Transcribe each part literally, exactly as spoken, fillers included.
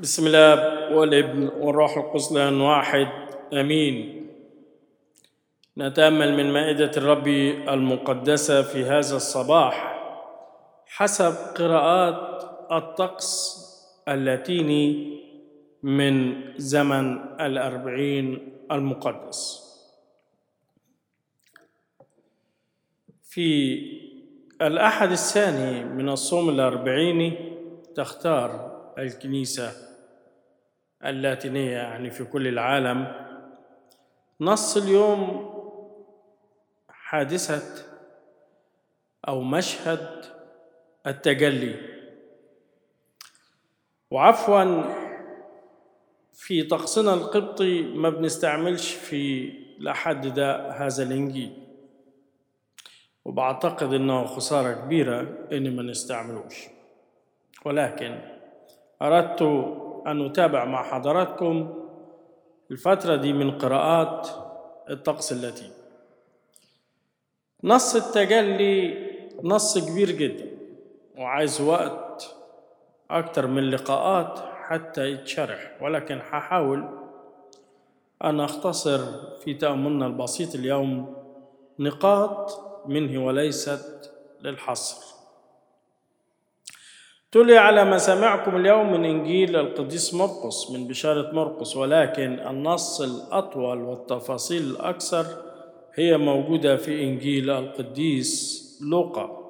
بسم الله والابن والروح القدس الآن واحد آمين. نتأمل من مائدة الرب المقدسة في هذا الصباح حسب قراءات الطقس اللاتيني من زمن الأربعين المقدس. في الأحد الثاني من الصوم الأربعيني تختار الكنيسة اللاتينية يعني في كل العالم نص اليوم حادثة أو مشهد التجلي. وعفوا في طقسنا القبطي ما بنستعملش في لحد ده هذا الإنجيل، وبعتقد إنه خسارة كبيرة إن ما نستعملوش، ولكن أردت أن أتابع مع حضراتكم الفترة دي من قراءات الطقس اللاتيني. نص التجلي نص كبير جدا وعايز وقت أكتر من لقاءات حتى يتشرح، ولكن هحاول أن أختصر في تأملنا البسيط اليوم نقاط منه وليست للحصر. تلي على مسامعكم اليوم من إنجيل القديس مرقس من بشارة مرقس، ولكن النص الأطول والتفاصيل الأكثر هي موجودة في إنجيل القديس لوقا.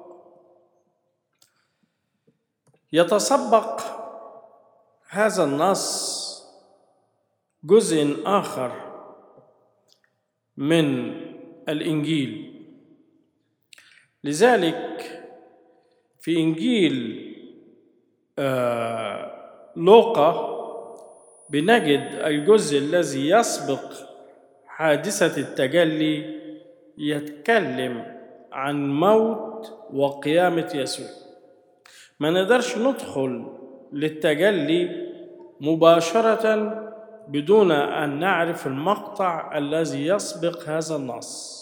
يتسبق هذا النص جزء آخر من الإنجيل، لذلك في إنجيل آه لوقا بنجد الجزء الذي يسبق حادثة التجلي يتكلم عن موت وقيامة يسوع. ما نقدرش ندخل للتجلي مباشرة بدون أن نعرف المقطع الذي يسبق هذا النص.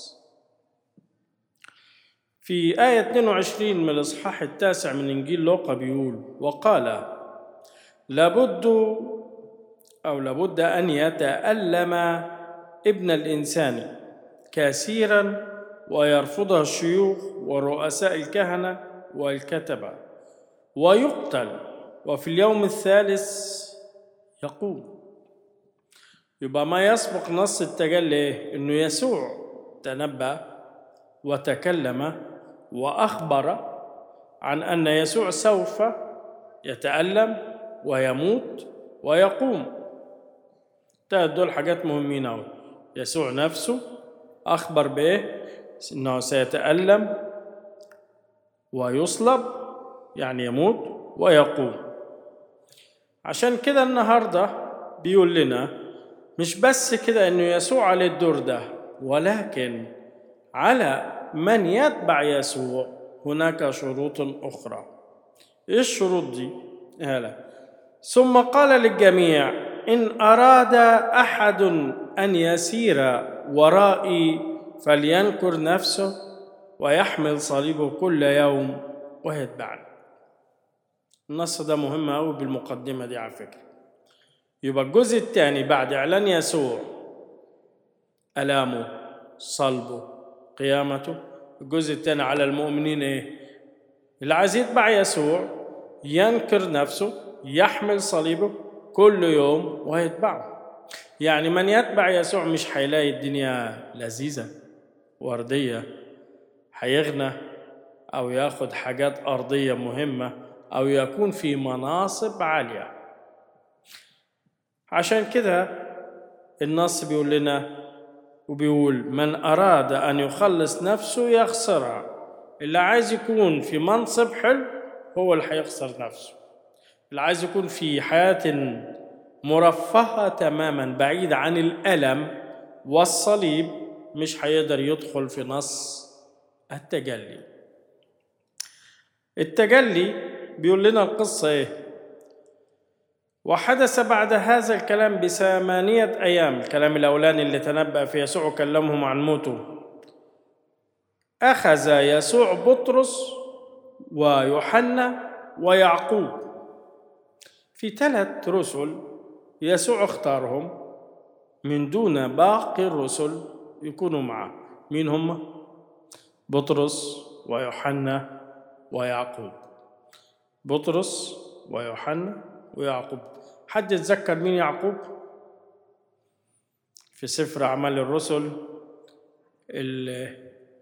في آية اثنين وعشرين من الإصحاح التاسع من إنجيل لوقا بيقول: وقال لابد أو لابد أن يتألم ابن الإنسان كثيرا ويرفضه الشيوخ ورؤساء الكهنة والكتبة ويقتل وفي اليوم الثالث يقوم. يبقى ما يسبق نص التجلي إنه يسوع تنبأ وتكلم وأخبر عن أن يسوع سوف يتألم ويموت ويقوم. دول حاجات مهمين أوي. يسوع نفسه أخبر به أنه سيتألم ويصلب يعني يموت ويقوم. عشان كده النهاردة بيقول لنا مش بس كده أنه يسوع عليه الدور ده، ولكن على من يتبع يسوع هناك شروط أخرى. إيه الشروط دي؟ هلا. ثم قال للجميع: إن أراد أحد أن يسير ورائي فلينكر نفسه ويحمل صليبه كل يوم ويتبعني. النص ده مهم أوي بالمقدمة دي على فكرة. يبقى الجزء الثاني بعد إعلان يسوع ألامه صلبه قيامته، الجزء الثاني على المؤمنين إيه؟ اللي عايز يتبع يسوع ينكر نفسه يحمل صليبه كل يوم ويتبعه. يعني من يتبع يسوع مش هيلاقي الدنيا لذيذة وردية، هيغنى أو ياخد حاجات أرضية مهمة أو يكون في مناصب عالية. عشان كده النص بيقول لنا وبيقول: من أراد أن يخلص نفسه يخسرها. اللي عايز يكون في منصب حلو هو اللي هيخسر نفسه. اللي عايز يكون في حياة مرفهة تماما بعيد عن الألم والصليب مش هيقدر يدخل في نص التجلي. التجلي بيقول لنا القصة إيه؟ وحدث بعد هذا الكلام بثمانية أيام، الكلام الأولاني اللي تنبأ في يسوع وكلمهم عن موته، أخذ يسوع بطرس ويوحنا ويعقوب في ثلاث رسل يسوع اختارهم من دون باقي الرسل يكونوا معه. مين هم؟ بطرس ويوحنا ويعقوب. بطرس ويوحنا ويعقوب. حد يتذكر مين يعقوب؟ في سفر أعمال الرسل اللي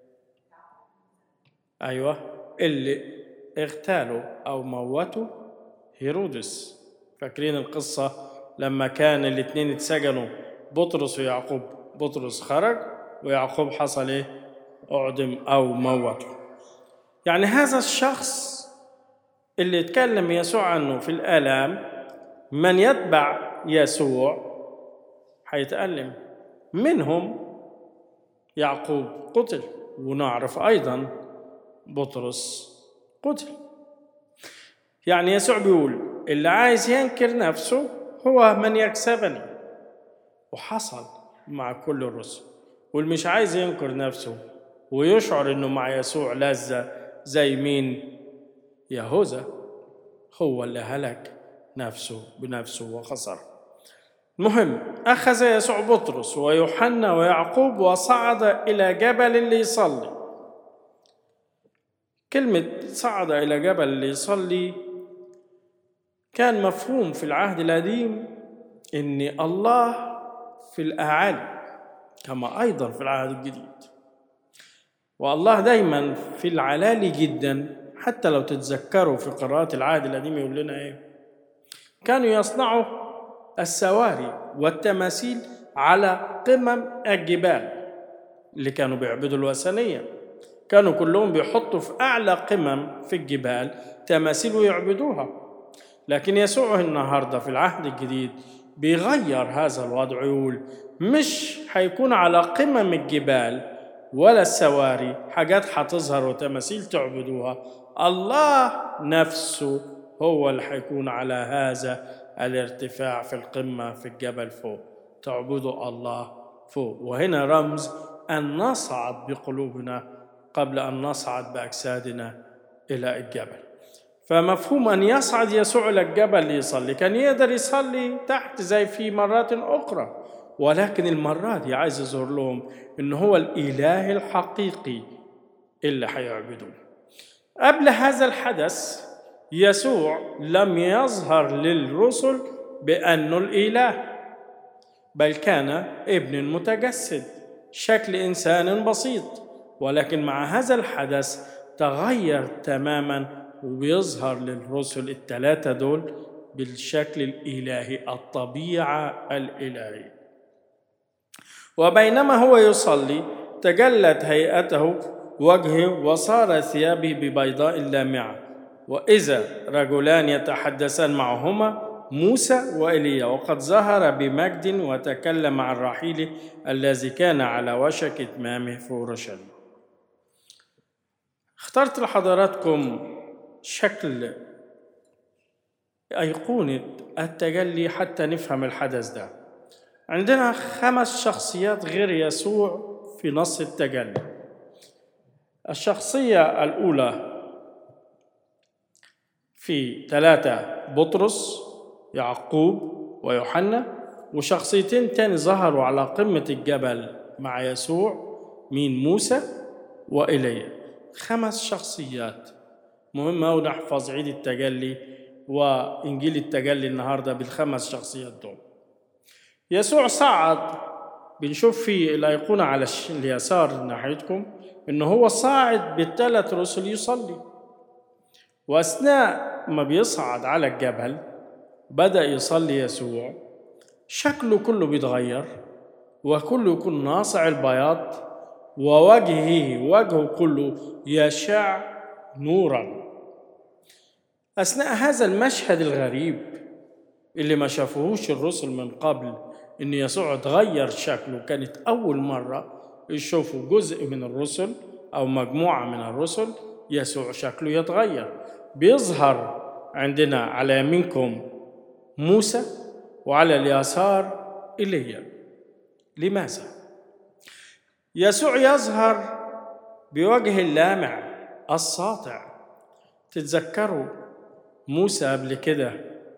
أيوة اللي اغتالوا أو موتوا هيرودس. فاكرين القصة لما كان الاثنين اتسجنوا، بطرس ويعقوب؟ بطرس خرج ويعقوب حصل ايه؟ أعدم أو موته. يعني هذا الشخص اللي اتكلم يسوع عنه في الآلام، من يتبع يسوع حيتألم. منهم يعقوب قتل، ونعرف أيضا بطرس قتل. يعني يسوع بيقول اللي عايز ينكر نفسه هو من يكسبني، وحصل مع كل الرسل. واللي مش عايز ينكر نفسه ويشعر انه مع يسوع لذة زي مين؟ يهوذا، هو اللي هلك نفسه بنفسه وخسر. المهم، أخذ يسوع بطرس ويوحنا ويعقوب وصعد إلى جبل ليصلي. كلمة صعد إلى جبل ليصلي كان مفهوم في العهد القديم إن الله في الأعالي كما أيضا في العهد الجديد، والله دايما في العلالي جدا. حتى لو تتذكروا في قراءات العهد القديم يقول لنا إيه؟ كانوا يصنعوا السواري والتماثيل على قمم الجبال اللي كانوا بيعبدوا الوثنية. كانوا كلهم بيحطوا في أعلى قمم في الجبال تماثيل ويعبدوها. لكن يسوع النهاردة في العهد الجديد بيغير هذا الوضع، يقول مش هيكون على قمم الجبال ولا السواري حاجات هتظهر وتماثيل تعبدوها، الله نفسه هو اللي هيكون على هذا الارتفاع في القمة في الجبل فوق، تعبدوا الله فوق. وهنا رمز أن نصعد بقلوبنا قبل أن نصعد بأجسادنا إلى الجبل. فمفهوم أن يصعد يسوع إلى الجبل ليصلي، كان يقدر يصلي تحت زي في مرات أخرى، ولكن المرة دي عايز يظهر لهم إن هو الإله الحقيقي اللي هيعبدوه. قبل هذا الحدث يسوع لم يظهر للرسل بأنه الإله، بل كان ابن متجسد شكل إنسان بسيط. ولكن مع هذا الحدث تغير تماما، وبيظهر للرسل الثلاثة دول بالشكل الإلهي، الطبيعة الإلهية. وبينما هو يصلي تجلت هيئته وجهه وصار ثيابه ببيضاء لامعة، وإذا رجلان يتحدثان معهما موسى وإيليا، وقد ظهر بمجد وتكلم عن رحيله الذي كان على وشك إتمامه في أورشليم. اخترت لحضراتكم شكل أيقونة التجلي حتى نفهم الحدث ده. عندنا خمس شخصيات غير يسوع في نص التجلي. الشخصية الأولى في ثلاثة، بطرس يعقوب ويوحنا، وشخصيتين تاني ظهروا على قمة الجبل مع يسوع، مين؟ موسى وإيليا. خمس شخصيات مهمة أوي نحفظ عيد التجلي وإنجيل التجلي النهاردة بالخمس شخصيات دول. يسوع صعد، بنشوف في الأيقونة على اليسار ناحيتكم إنه هو صاعد بالثلاث رسل يصلي. وأثناء ما بيصعد على الجبل بدأ يصلي يسوع، شكله كله بيتغير وكله يكون ناصع البياض، ووجهه وجهه كله يشع نورا. أثناء هذا المشهد الغريب اللي ما شافوهوش الرسل من قبل، إن يسوع تغير شكله، كانت أول مرة يشوفوا جزء من الرسل أو مجموعة من الرسل يسوع شكله يتغير. بيظهر عندنا على يمينكم موسى وعلى اليسار إيليا. لماذا؟ يسوع يظهر بوجه اللامع الساطع. تتذكروا موسى قبل كده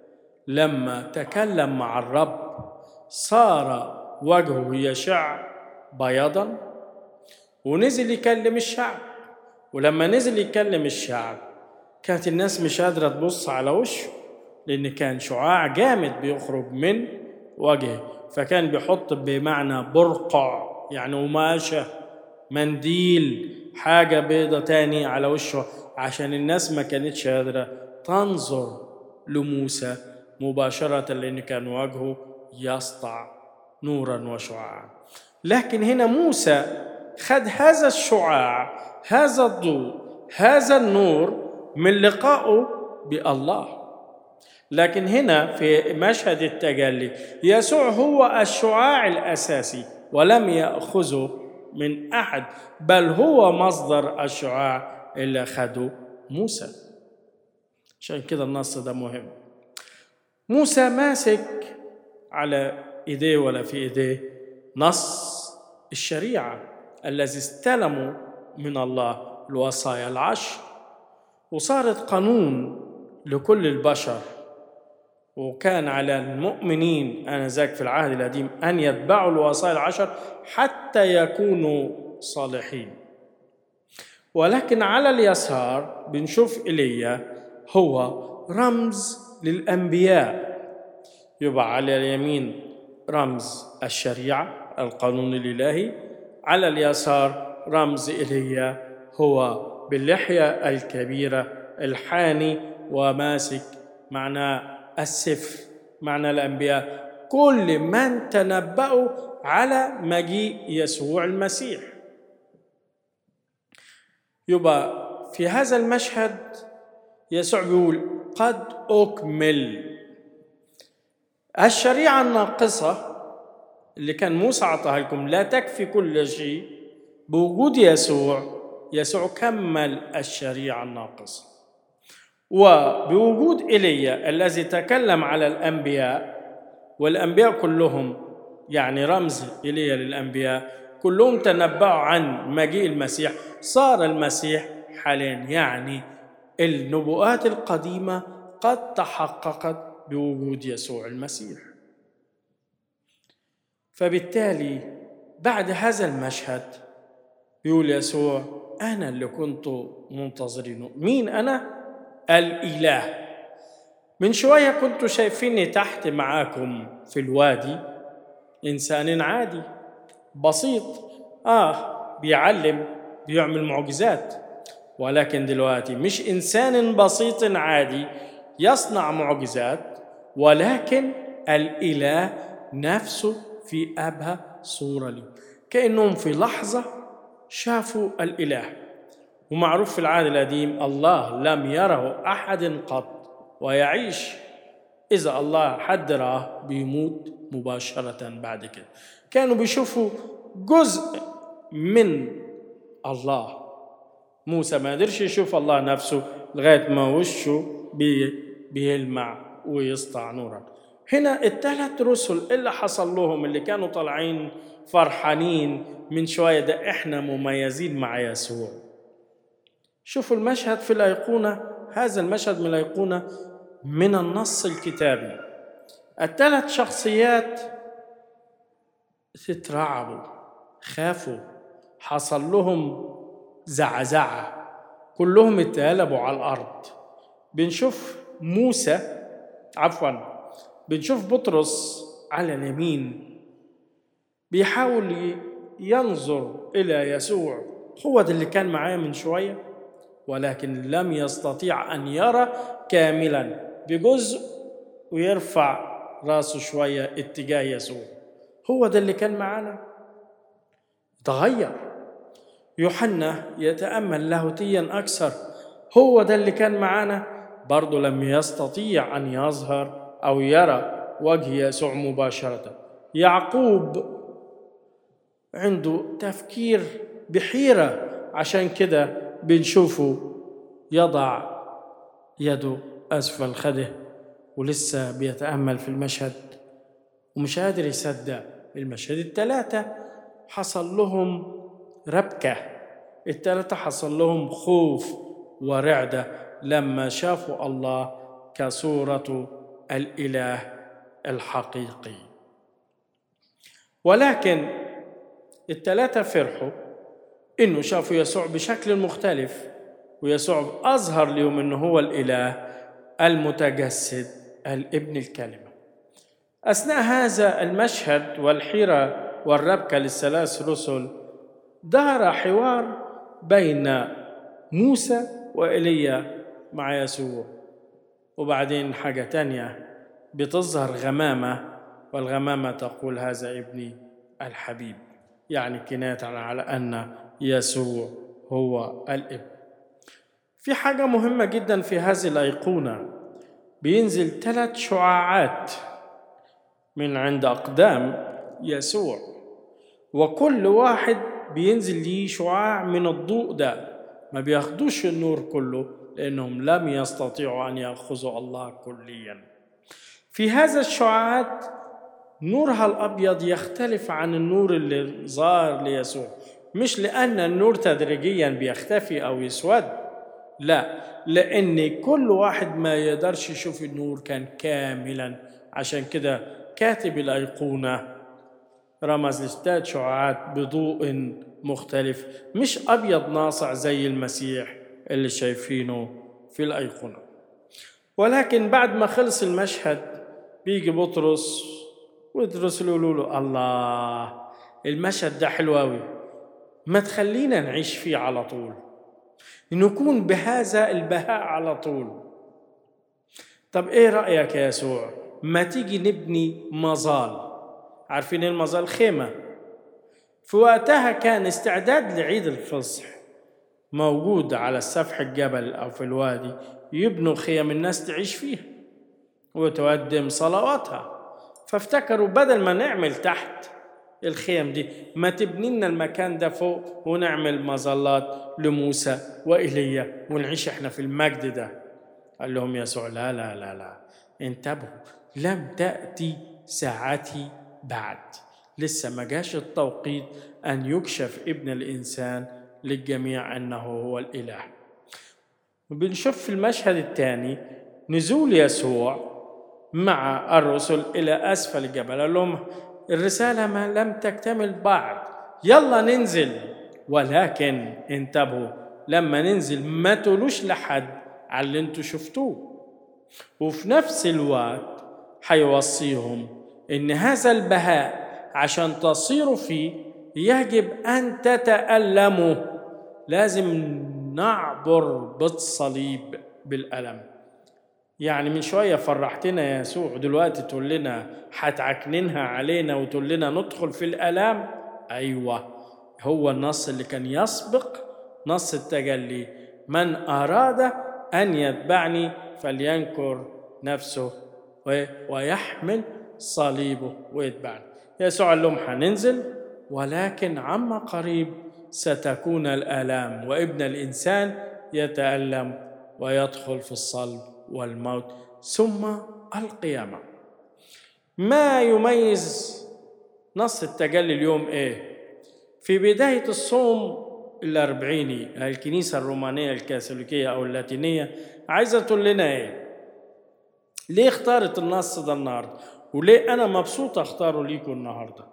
لما تكلم مع الرب صار وجهه يشع بياضا، ونزل يكلم الشعب. ولما نزل يكلم الشعب كانت الناس مش قادرة تبص على وشه، لأن كان شعاع جامد بيخرج من وجهه، فكان بيحط بمعنى برقع يعني قماشة، منديل، حاجة بيضة تاني على وشه، عشان الناس ما كانتش قادرة تنظر لموسى مباشرة، لأن كان وجهه يسطع نورا وشعاعا. لكن هنا موسى خد هذا الشعاع، هذا الضوء، هذا النور من لقائه بالله. لكن هنا في مشهد التجلي يسوع هو الشعاع الأساسي ولم يأخذه من أحد، بل هو مصدر الشعاع اللي أخذه موسى. عشان كده النص ده مهم. موسى ماسك على إيديه ولا في إيديه نص الشريعة الذي استلموا من الله، الوصايا العشر، وصارت قانون لكل البشر. وكان على المؤمنين آنذاك في العهد القديم أن يتبعوا الوصايا العشر حتى يكونوا صالحين. ولكن على اليسار بنشوف إيليا هو رمز للأنبياء، يبقى على اليمين رمز الشريعة القانون الإلهي، على اليسار رمز إيليا هو باللحية الكبيرة الحاني وماسك معنى السفر، معنى الأنبياء، كل من تنبأوا على مجيء يسوع المسيح. يبقى في هذا المشهد يسوع بيقول قد أكمل. الشريعة الناقصة اللي كان موسى عطاها لكم لا تكفي كل شيء، بوجود يسوع يسوع كمل الشريعة الناقصة. وبوجود إيليا الذي تكلم على الأنبياء، والأنبياء كلهم يعني رمز إيليا للأنبياء، كلهم تنبأوا عن مجيء المسيح، صار المسيح حاليا، يعني النبوءات القديمة قد تحققت بوجود يسوع المسيح. فبالتالي بعد هذا المشهد يقول يسوع أنا اللي كنت منتظرينه. مين أنا؟ الإله. من شوية كنتوا شايفيني تحت معاكم في الوادي إنسان عادي بسيط، آه بيعلم بيعمل معجزات، ولكن دلوقتي مش إنسان بسيط عادي يصنع معجزات، ولكن الإله نفسه في أبهى صورة لي، كأنهم في لحظة شافوا الإله. ومعروف في العهد القديم الله لم يره أحد قط ويعيش، إذا الله حد راه بيموت مباشرة بعد كده. كانوا بيشوفوا جزء من الله. موسى ما قدرش يشوف الله نفسه لغاية ما وشه بيلمع ويسطع نورا. هنا الثلاث رسل اللي حصل لهم اللي كانوا طالعين فرحانين من شوية ده إحنا مميزين مع يسوع. شوفوا المشهد في الأيقونة، هذا المشهد من الأيقونة من النص الكتابي. الثلاث شخصيات اترعبوا، خافوا، حصل لهم زعزعة، كلهم اتقلبوا على الأرض. بنشوف موسى عفوا بنشوف بطرس على اليمين بيحاول ينظر إلى يسوع، هو ده اللي كان معاه من شوية، ولكن لم يستطيع أن يرى كاملا، بجزء ويرفع راسه شوية اتجاه يسوع. هو ده اللي كان معانا، تغير. يوحنا يتأمل لاهوتيا أكثر، هو ده اللي كان معانا، برضه لم يستطيع أن يظهر أو يرى وجه يسوع مباشرة. يعقوب عنده تفكير بحيرة، عشان كده بنشوفه يضع يده أسفل خده ولسه بيتأمل في المشهد ومش قادر يصدق المشهد. الثلاثة حصل لهم ربكة، الثلاثة حصل لهم خوف ورعدة لما شافوا الله كصورته الإله الحقيقي. ولكن الثلاثة فرحوا إنه شافوا يسوع بشكل مختلف، ويسوع أظهر لهم إنه هو الإله المتجسد الابن الكلمة. أثناء هذا المشهد والحيرة والربكة للثلاث رسل دار حوار بين موسى وإيليا مع يسوع. وبعدين حاجة تانية بتظهر غمامة، والغمامة تقول هذا ابني الحبيب، يعني كناية على أن يسوع هو الابن. في حاجة مهمة جدا في هذه الأيقونة، بينزل ثلاث شعاعات من عند أقدام يسوع، وكل واحد بينزل ليه شعاع من الضوء ده، ما بياخدوش النور كله لأنهم لم يستطيعوا أن يأخذوا الله كليا. في هذا الشعاعات نورها الأبيض يختلف عن النور اللي ظهر ليسوع، مش لأن النور تدريجيا بيختفي أو يسود، لا، لأن كل واحد ما يقدرش يشوف النور كان كاملا. عشان كده كاتب الأيقونة رمز لثلاث شعاعات بضوء مختلف، مش أبيض ناصع زي المسيح اللي شايفينه في الأيقونة. ولكن بعد ما خلص المشهد بيجي بطرس ويدرس يقولوا له الله، المشهد ده حلو قوي، ما تخلينا نعيش فيه على طول، نكون بهذا البهاء على طول. طب ايه رأيك يا يسوع، ما تيجي نبني مظال؟ عارفين المظال؟ خيمة. في وقتها كان استعداد لعيد الفصح موجود على سفح الجبل أو في الوادي، يبنوا خيم الناس تعيش فيها وتقدم صلواتها. فافتكروا بدل ما نعمل تحت الخيم دي، ما تبني لنا المكان ده فوق ونعمل مظلات لموسى وإيليا ونعيش احنا في المجد ده. قال لهم يسوع لا لا لا لا، انتبهوا، لم تأتي ساعتي بعد، لسه ما جاش التوقيت أن يكشف ابن الإنسان للجميع أنه هو الإله. وبنشوف في المشهد الثاني نزول يسوع مع الرسل إلى أسفل الجبل، قال لهم الرسالة ما لم تكتمل بعد، يلا ننزل. ولكن انتبهوا، لما ننزل ما تقولوش لحد على اللي انتوا شفتوه. وفي نفس الوقت حيوصيهم إن هذا البهاء عشان تصيروا فيه يجب أن تتألموا، لازم نعبر بالصليب بالألم. يعني من شوية فرحتنا يا يسوع، دلوقتي تقول لنا هتعكننها علينا وتقول لنا ندخل في الألام؟ أيوة، هو النص اللي كان يسبق نص التجلي، من أراد أن يتبعني فلينكر نفسه ويحمل صليبه ويتبعني. يسوع قال لهم هننزل، ولكن عما قريب ستكون الآلام، وابن الإنسان يتألم ويدخل في الصلب والموت ثم القيامة. ما يميز نص التجلي اليوم إيه؟ في بداية الصوم الأربعيني الكنيسة الرومانية الكاثوليكية أو اللاتينية عايزة تقول لنا إيه؟ ليه اختارت النص ده النهاردة؟ وليه أنا مبسوط أختاره ليكم النهاردة؟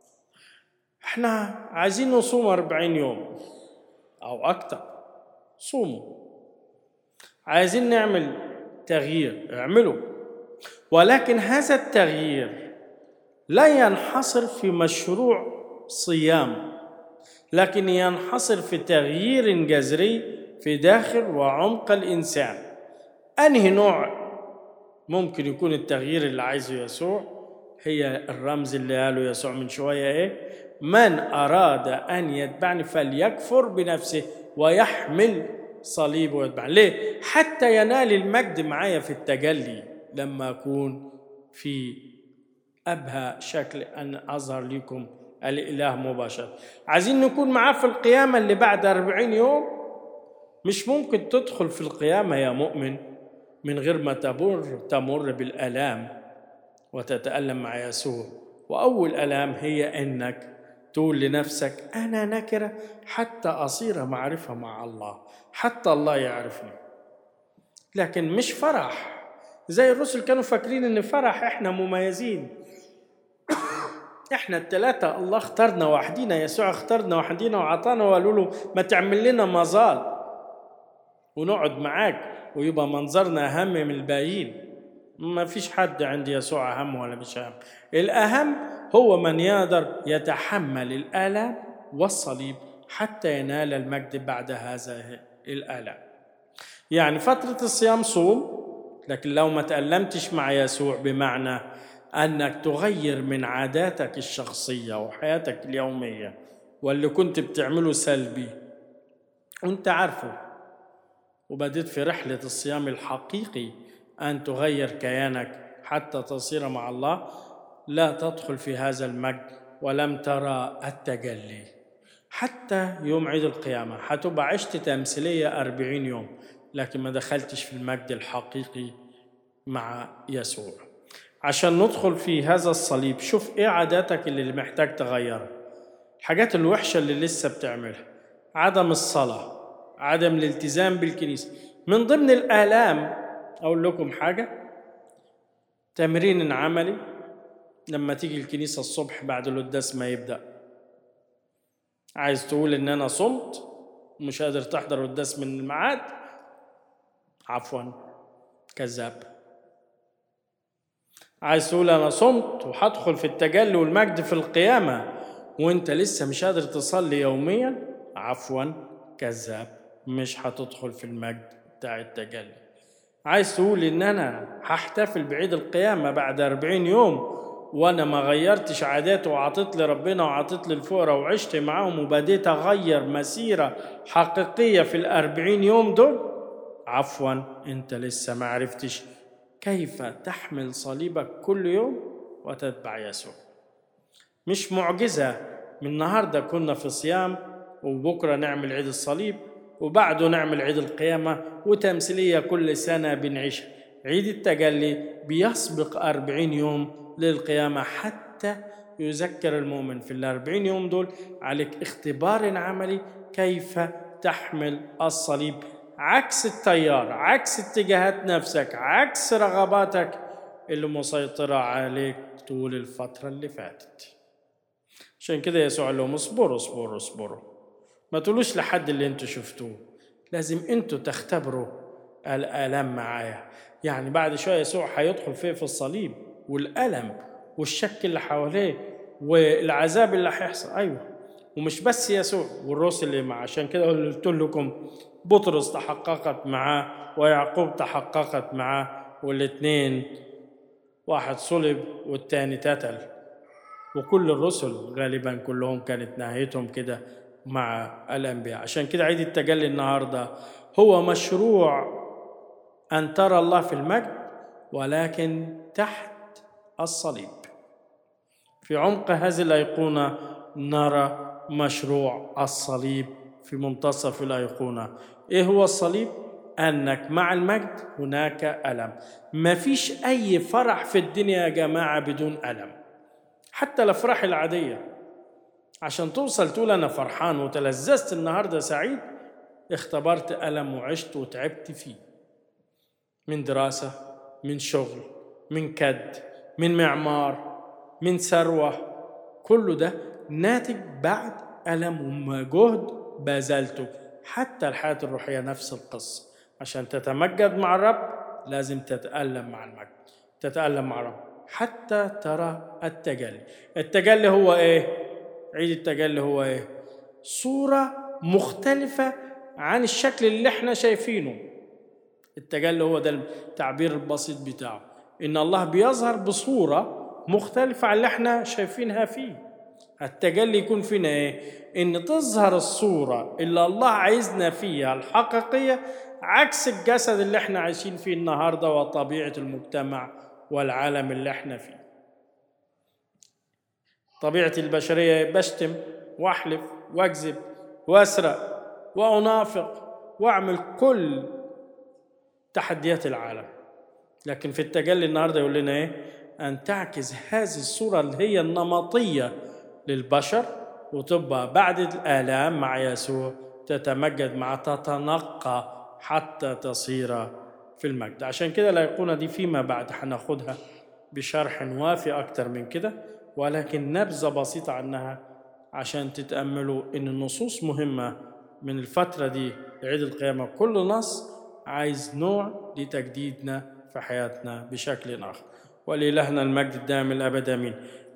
إحنا عايزين نصوم أربعين يوم أو أكتر، صوموا. عايزين نعمل تغيير، اعملوا. ولكن هذا التغيير لا ينحصر في مشروع صيام، لكن ينحصر في تغيير جذري في داخل وعمق الإنسان. أنهي نوع ممكن يكون التغيير اللي عايزه يسوع؟ هي الرمز اللي قاله يسوع من شوية إيه؟ من أراد أن يتبعني فليكفر بنفسه ويحمل صليبه ويتبعني. ليه؟ حتى ينال المجد معايا في التجلي، لما أكون في أبهى شكل أن أظهر لكم الإله مباشرة. عايزين نكون معاه في القيامة اللي بعد أربعين يوم. مش ممكن تدخل في القيامة يا مؤمن من غير ما تمر تمر بالآلام وتتألم مع يسوع. وأول آلام هي أنك تقول لنفسك أنا نكرة حتى أصير معرفة مع الله، حتى الله يعرفني. لكن مش فرح زي الرسل كانوا فاكرين ان فرح احنا مميزين، احنا الثلاثة الله اختارنا وحدينا، يسوع اختارنا وحدينا وعطانا، وقالوا له ما تعمل لنا مظال ونقعد معاك ويبقى منظرنا أهم من الباقيين. ما فيش حد عند يسوع أهم ولا مش أهم، الأهم هو من يقدر يتحمل الآلام والصليب حتى ينال المجد بعد هذا الآلام. يعني فترة الصيام صوم، لكن لو ما تألمتش مع يسوع بمعنى أنك تغير من عاداتك الشخصية وحياتك اليومية واللي كنت بتعمله سلبي وانت عارفه، وبدأت في رحلة الصيام الحقيقي أن تغير كيانك حتى تصير مع الله، لا تدخل في هذا المجد ولم ترى التجلي حتى يوم عيد القيامة. هتبقى عشت تمثيلية أربعين يوم لكن ما دخلتش في المجد الحقيقي مع يسوع. عشان ندخل في هذا الصليب، شوف ايه عاداتك اللي محتاج تغيرها، الحاجات الوحشة اللي لسه بتعملها، عدم الصلاة، عدم الالتزام بالكنيسة. من ضمن الآلام أقول لكم حاجة، تمرين عملي لما تيجي الكنيسة الصبح بعد القداس ما يبدأ، عايز تقول إن أنا صمت مش قادر تحضر القداس من الميعاد، عفوا كذاب. عايز تقول أنا صمت وهدخل في التجلي والمجد في القيامة وإنت لسه مش قادر تصلي يوميا، عفوا كذاب، مش هتدخل في المجد بتاع التجلي. عايز تقول إن أنا هحتفل بعيد القيامة بعد أربعين يوم وأنا ما غيرتش عاداته وعطيت لربنا وعطيت للفقراء وعشت معاهم وبديت أغير مسيرة حقيقية في الأربعين يوم دول، عفوا أنت لسه ما عرفتش كيف تحمل صليبك كل يوم وتتبع يسوع. مش معجزة من النهاردة كنا في صيام وبكرة نعمل عيد الصليب وبعده نعمل عيد القيامة وتمثيلية كل سنة بنعيشها. عيد التجلي بيسبق أربعين يوم للقيامة حتى يذكر المؤمن في الأربعين يوم دول عليك اختبار عملي كيف تحمل الصليب عكس التيار، عكس اتجاهات نفسك، عكس رغباتك اللي مسيطرة عليك طول الفترة اللي فاتت. عشان كده يسوع قال لهم اصبروا اصبروا اصبروا، ما تقولوش لحد اللي انتوا شفتوه، لازم انتوا تختبروا الآلام معايا. يعني بعد شوية يسوع هيدخل فيه في الصليب والألم والشك اللي حواليه والعذاب اللي هيحصل، أيوة، ومش بس يسوع والرسل اللي معاه. عشان كده قلت لكم بطرس تحققت معاه ويعقوب تحققت معاه، والاثنين واحد صلب والتاني تتل، وكل الرسل غالبا كلهم كانت نهايتهم كده مع الأنبياء. عشان كده عيد التجلي النهاردة هو مشروع أن ترى الله في المجد ولكن تحت الصليب. في عمق هذه الأيقونة نرى مشروع الصليب في منتصف الأيقونة. إيه هو الصليب؟ أنك مع المجد هناك ألم. ما فيش أي فرح في الدنيا يا جماعة بدون ألم، حتى الأفراح العادية. عشان توصل تقول أنا فرحان وتلذذت النهاردة سعيد، اختبرت ألم وعشت وتعبت فيه، من دراسة، من شغل، من كد، من معمار، من ثروة، كل ده ناتج بعد ألم وجهد بذلته. حتى الحياة الروحية نفس القصة، عشان تتمجد مع الرب لازم تتألم مع المجد، تتألم مع الرب حتى ترى التجلي. التجلي هو إيه؟ عيد التجلي هو إيه؟ صورة مختلفة عن الشكل اللي احنا شايفينه. التجلي هو ده التعبير البسيط بتاعه، إن الله بيظهر بصورة مختلفة عن اللي احنا شايفينها فيه. التجلي يكون فينا ايه؟ ان تظهر الصورة اللي الله عايزنا فيها الحقيقية عكس الجسد اللي احنا عايشين فيه النهاردة وطبيعة المجتمع والعالم اللي احنا فيه. طبيعة البشرية بشتم واحلف واكذب واسرق وانافق واعمل كل تحديات العالم. لكن في التجلي النهاردة يقول لنا ايه؟ ان تعكس هذه الصورة اللي هي النمطية للبشر وتبقى بعد الآلام مع يسوع تتمجد مع تتنقى حتى تصير في المجد. عشان كده الأيقونة دي فيما بعد هناخدها بشرح وافي أكتر من كده، ولكن نبذة بسيطة عنها عشان تتأملوا إن النصوص مهمة من الفترة دي لعيد القيامة. كل نص عايز نوع لتجديدنا في حياتنا بشكل آخر. ولإلهنا المجد الدائم الأبد آمين.